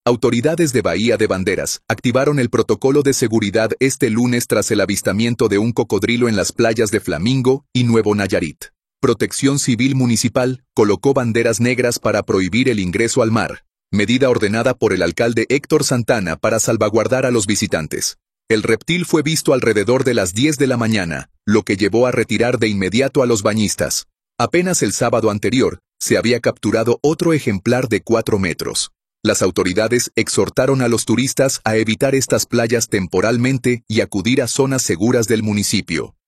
Autoridades de Bahía de Banderas activaron el protocolo de seguridad este lunes tras el avistamiento de un cocodrilo en las playas de Flamingo y Nuevo Nayarit. Protección Civil Municipal colocó banderas negras para prohibir el ingreso al mar, medida ordenada por el alcalde Héctor Santana para salvaguardar a los visitantes. El reptil fue visto alrededor de las 10 de la mañana, lo que llevó a retirar de inmediato a los bañistas. Apenas el sábado anterior, se había capturado otro ejemplar de 4 metros. Las autoridades exhortaron a los turistas a evitar estas playas temporalmente y acudir a zonas seguras del municipio.